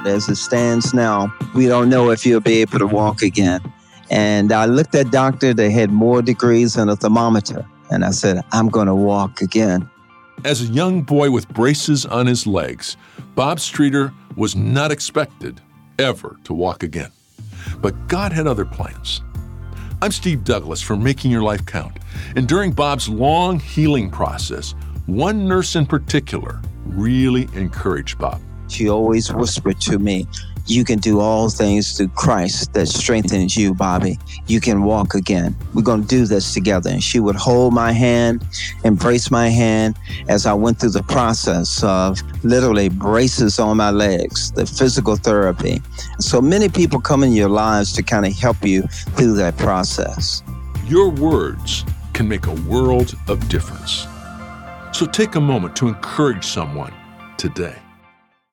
as it stands now, we don't know if you'll be able to walk again. And I looked at doctor, they had more degrees than a thermometer. And I said, I'm going to walk again. As a young boy with braces on his legs, Bob Streeter was not expected ever to walk again. But God had other plans. I'm Steve Douglas for Making Your Life Count. And during Bob's long healing process, one nurse in particular really encouraged Bob. She always whispered to me, you can do all things through Christ that strengthens you, Bobby. You can walk again. We're going to do this together. And she would hold my hand, embrace my hand as I went through the process of literally braces on my legs, the physical therapy. So many people come in your lives to kind of help you through that process. Your words can make a world of difference. So take a moment to encourage someone today.